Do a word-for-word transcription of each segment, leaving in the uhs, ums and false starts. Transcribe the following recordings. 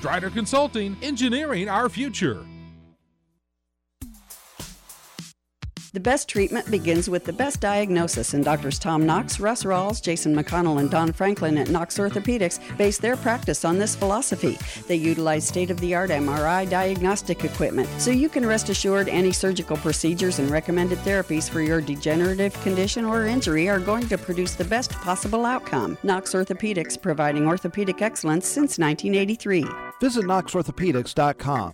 Strider Consulting, engineering our future. The best treatment begins with the best diagnosis, and Doctors Tom Knox, Russ Rawls, Jason McConnell, and Don Franklin at Knox Orthopedics base their practice on this philosophy. They utilize state-of-the-art M R I diagnostic equipment, so you can rest assured any surgical procedures and recommended therapies for your degenerative condition or injury are going to produce the best possible outcome. Knox Orthopedics, providing orthopedic excellence since nineteen eighty-three. Visit knox orthopedics dot com.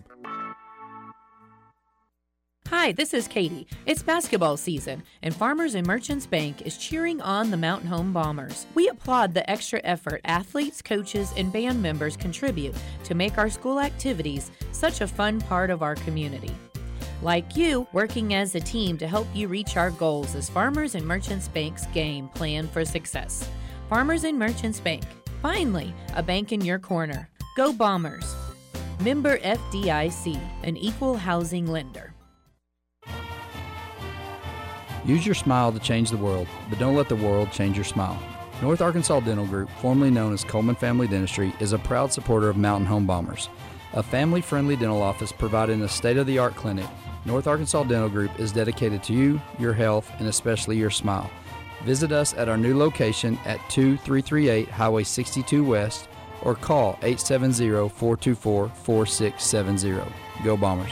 Hi, this is Katie. It's basketball season, and Farmers and Merchants Bank is cheering on the Mountain Home Bombers. We applaud the extra effort athletes, coaches, and band members contribute to make our school activities such a fun part of our community. Like you, working as a team to help you reach our goals is Farmers and Merchants Bank's game plan for success. Farmers and Merchants Bank. Finally, a bank in your corner. Go Bombers. Member F D I C, an equal housing lender. Use your smile to change the world, but don't let the world change your smile. North Arkansas Dental Group, formerly known as Coleman Family Dentistry, is a proud supporter of Mountain Home Bombers. A family-friendly dental office providing a state-of-the-art clinic, North Arkansas Dental Group is dedicated to you, your health, and especially your smile. Visit us at our new location at two three three eight Highway sixty-two West or call eight seven zero, four two four, four six seven zero. Go Bombers.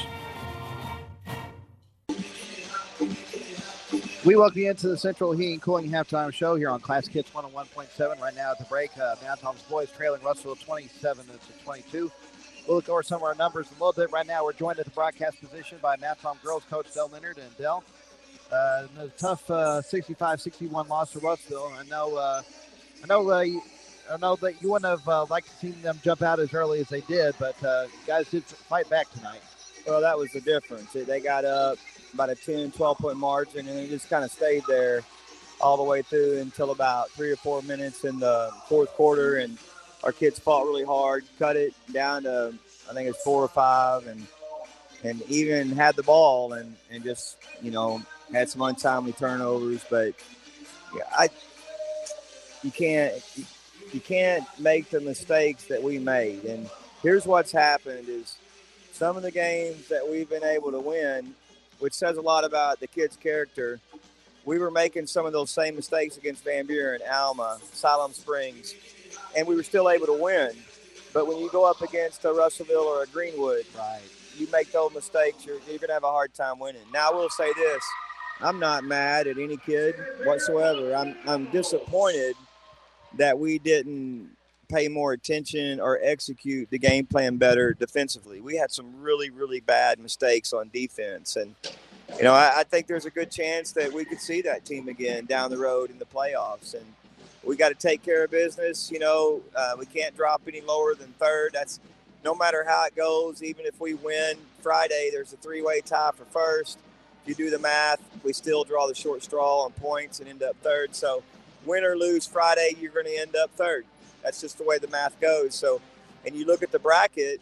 We welcome you into the Central Heating Cooling Halftime Show here on Classic Hits one oh one point seven. Right now at the break, uh, Mountain Home's boys trailing Russellville twenty-seven to twenty-two. We'll look over some of our numbers a little bit. Right now, we're joined at the broadcast position by Mountain Home girls coach Del Leonard. And Del, uh, a tough uh, sixty-five sixty-one loss for Russellville. I know, uh, I know, uh, you, I know that you wouldn't have uh, liked to see them jump out as early as they did, but uh, you guys did fight back tonight. Well, that was the difference. They got up about a ten, twelve-point margin, and it just kind of stayed there all the way through until about three or four minutes in the fourth quarter, and our kids fought really hard, cut it down to, I think it's four or five, and and even had the ball and, and just, you know, had some untimely turnovers. But yeah, I you can't you can't make the mistakes that we made. And here's what's happened is some of the games that we've been able to win, which says a lot about the kids' character, we were making some of those same mistakes against Van Buren, Alma, Siloam Springs, and we were still able to win. But when you go up against a Russellville or a Greenwood, right, you make those mistakes, you're, you're going to have a hard time winning. Now, I will say this. I'm not mad at any kid whatsoever. I'm, I'm disappointed that we didn't pay more attention or execute the game plan better defensively. We had some really, really bad mistakes on defense. And, you know, I, I think there's a good chance that we could see that team again down the road in the playoffs. And we got to take care of business. You know, uh, we can't drop any lower than third. That's no matter how it goes. Even if we win Friday, there's a three-way tie for first. If you do the math, we still draw the short straw on points and end up third. So win or lose Friday, you're going to end up third. That's just the way the math goes. So, and you look at the bracket,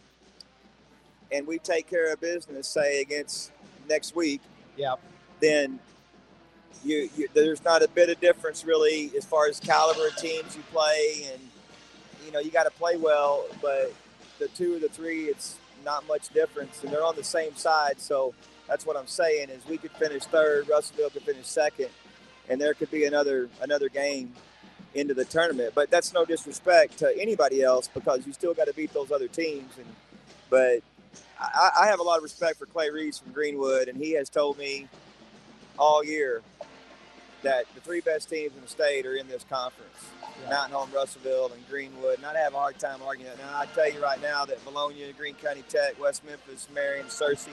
and we take care of business, say, against next week, yeah, then you, you there's not a bit of difference really as far as caliber of teams you play. And, you know, you got to play well, but the two or the three, it's not much difference, and they're on the same side. So that's what I'm saying is we could finish third, Russellville could finish second, and there could be another another game into the tournament. But that's no disrespect to anybody else because you still got to beat those other teams. And but I, I have a lot of respect for Clay Reeves from Greenwood, and he has told me all year that the three best teams in the state are in this conference. Yeah. Mountain Home, Russellville, and Greenwood. And I'd have a hard time arguing that. Now, I tell you right now that Bologna, Greene County Tech, West Memphis, Marion, Searcy,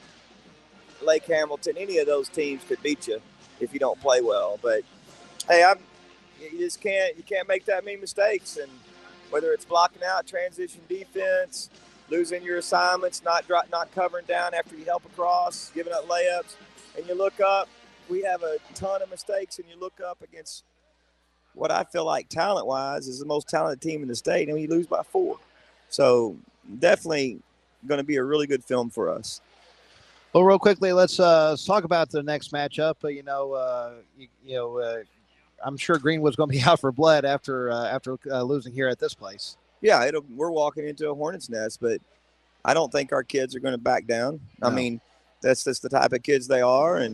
Lake Hamilton, any of those teams could beat you if you don't play well. But, hey, I'm you just can't you can't make that many mistakes. And whether it's blocking out, transition defense, losing your assignments, not drop, not covering down after you help across, giving up layups, and you look up, we have a ton of mistakes, and you look up against what I feel like talent-wise is the most talented team in the state, and we lose by four. So definitely going to be a really good film for us. Well, real quickly, let's uh, let's talk about the next matchup. Uh, you know, uh, you, you know, uh, I'm sure Greenwood's going to be out for blood after uh, after uh, losing here at this place. Yeah, it'll, we're walking into a hornet's nest, but I don't think our kids are going to back down. No. I mean, that's just the type of kids they are, and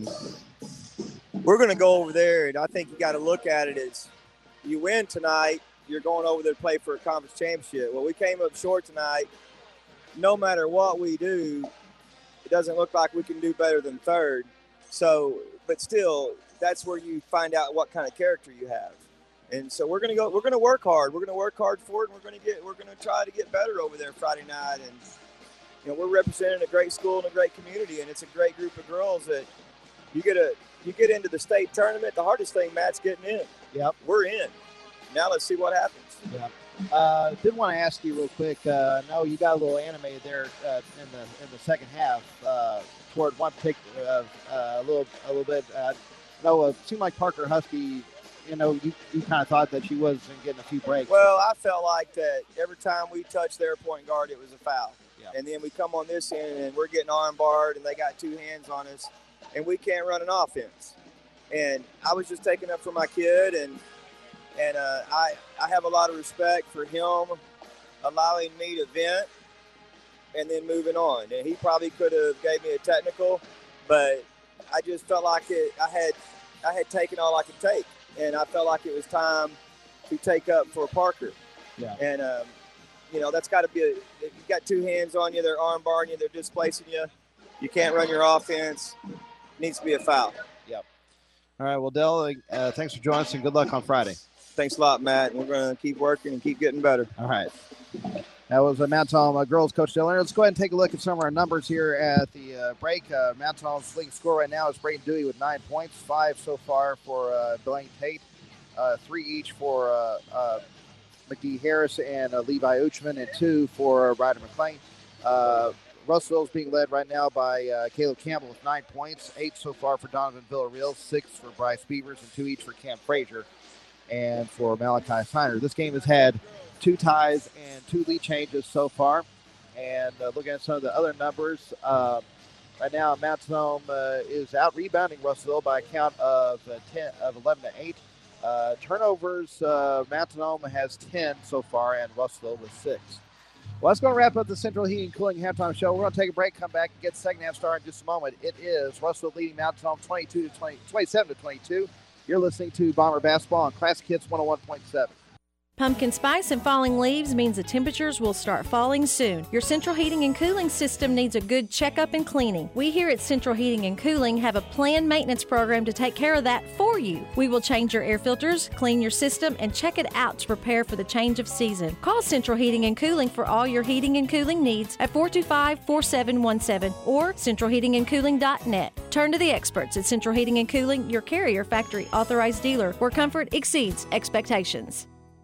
we're going to go over there, and I think you got to look at it as you win tonight, you're going over there to play for a conference championship. Well, we came up short tonight. No matter what we do, it doesn't look like we can do better than third. So, but still, that's where you find out what kind of character you have. And so we're going to go, we're going to work hard. We're going to work hard for it. And we're going to get, we're going to try to get better over there Friday night. And, you know, we're representing a great school and a great community. And it's a great group of girls that you get a, you get into the state tournament. The hardest thing, Matt's getting in. Yep. We're in. Now let's see what happens. Yep. Uh, did want to ask you real quick. Uh, I know you got a little animated there uh, in the in the second half uh, toward one particular uh, uh, a little a little bit. Uh, no, it seemed like Parker Husky. You know, you, you kind of thought that she wasn't getting a few breaks. Well, I felt like that every time we touched their point guard, it was a foul. Yeah. And then we come on this end and we're getting arm barred, and they got two hands on us, and we can't run an offense. And I was just taking up for my kid, and. And uh, I, I have a lot of respect for him allowing me to vent and then moving on. And he probably could have gave me a technical, but I just felt like it. I had I had taken all I could take, and I felt like it was time to take up for Parker. Yeah. And um, you know, that's got to be. A, if you've got two hands on you, they're arm barring you, they're displacing you. You can't run your offense. It needs to be a foul. Yep. All right. Well, Dell, uh, thanks for joining us, and good luck on Friday. Thanks a lot, Matt. We're going to keep working and keep getting better. All right. That was uh, Mount Tom uh, girls coach Dell Leonard. Let's go ahead and take a look at some of our numbers here at the uh, break. Uh, Mount Tom's leading score right now is Brayden Dewey with nine points, five so far for uh, Blaine Tate, uh, three each for uh, uh, McGee Harris and uh, Levi Uchman, and two for uh, Ryder McLean. Uh, Russellville's being led right now by uh, Caleb Campbell with nine points, eight so far for Donovan Villarreal, six for Bryce Beavers, and two each for Cam Frazier and for Malachi Steiner. This game has had two ties and two lead changes so far. And uh, looking at some of the other numbers, uh, right now Mount Tom uh, is out rebounding Russellville by a count of uh, ten of eleven to eight. Uh, turnovers, uh, Mount Tom has ten so far, and Russellville with six. Well, that's going to wrap up the Central Heating and Cooling halftime show. We're going to take a break, come back, and get the second half started in just a moment. It is Russellville leading Mount Tom twenty-two to twenty, twenty-seven to twenty-two. You're listening to Bomber Basketball on Classic Hits one oh one point seven. Pumpkin spice and falling leaves means the temperatures will start falling soon. Your central heating and cooling system needs a good checkup and cleaning. We here at Central Heating and Cooling have a planned maintenance program to take care of that for you. We will change your air filters, clean your system, and check it out to prepare for the change of season. Call Central Heating and Cooling for all your heating and cooling needs at four two five, four seven one seven or central heating and cooling dot net. Turn to the experts at Central Heating and Cooling, your Carrier Factory authorized dealer, where comfort exceeds expectations.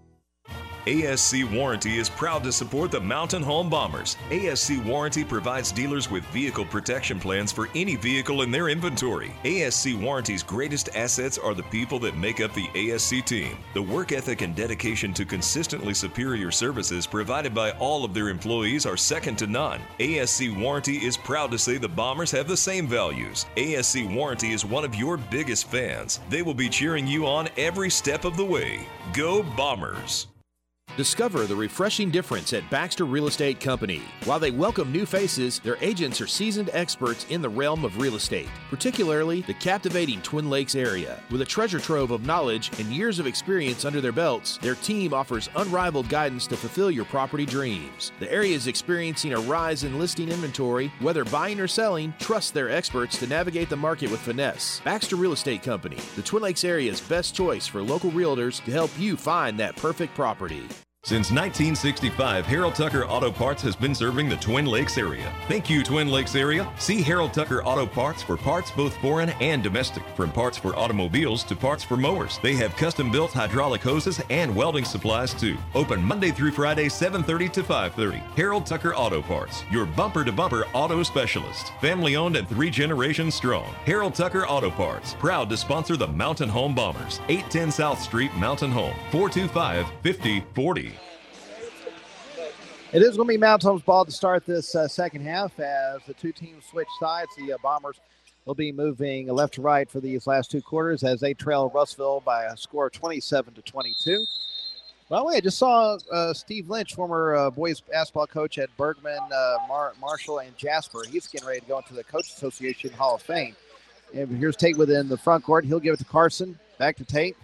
A S C Warranty is proud to support the Mountain Home Bombers. A S C Warranty provides dealers with vehicle protection plans for any vehicle in their inventory. A S C Warranty's greatest assets are the people that make up the A S C team. The work ethic and dedication to consistently superior services provided by all of their employees are second to none. A S C Warranty is proud to say the Bombers have the same values. A S C Warranty is one of your biggest fans. They will be cheering you on every step of the way. Go Bombers! Discover the refreshing difference at Baxter Real Estate Company. While they welcome new faces, their agents are seasoned experts in the realm of real estate, particularly the captivating Twin Lakes area. With a treasure trove of knowledge and years of experience under their belts, their team offers unrivaled guidance to fulfill your property dreams. The area is experiencing a rise in listing inventory. Whether buying or selling, trust their experts to navigate the market with finesse. Baxter Real Estate Company, the Twin Lakes area's best choice for local realtors to help you find that perfect property. Since nineteen sixty-five, Harold Tucker Auto Parts has been serving the Twin Lakes area. Thank you, Twin Lakes area. See Harold Tucker Auto Parts for parts both foreign and domestic. From parts for automobiles to parts for mowers. They have custom-built hydraulic hoses and welding supplies too. Open Monday through Friday, seven thirty to five thirty. Harold Tucker Auto Parts, your bumper-to-bumper auto specialist. Family-owned and three generations strong. Harold Tucker Auto Parts, proud to sponsor the Mountain Home Bombers. eight ten South Street, Mountain Home. four two five, five oh four oh. It is going to be Mount Tom's ball to start this uh, second half as the two teams switch sides. The uh, Bombers will be moving left to right for these last two quarters as they trail Russellville by a score of twenty-seven to twenty-two. By the way, I just saw uh, Steve Lynch, former uh, boys basketball coach at Bergman, uh, Mar- Marshall, and Jasper. He's getting ready to go into the Coach Association Hall of Fame. And here's Tate within the front court. He'll give it to Carson. Back to Tate.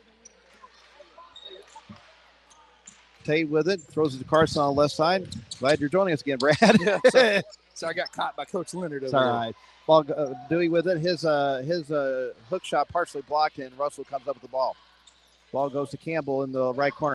Tate with it. Throws it to Carson on the left side. Glad you're joining us again, Brad. Yeah, sorry. sorry, I got caught by Coach Leonard. It's over all there. right. Ball, uh, Dewey with it. His uh, his uh, hook shot partially blocked, and Russell comes up with the ball. Ball goes to Campbell in the right corner.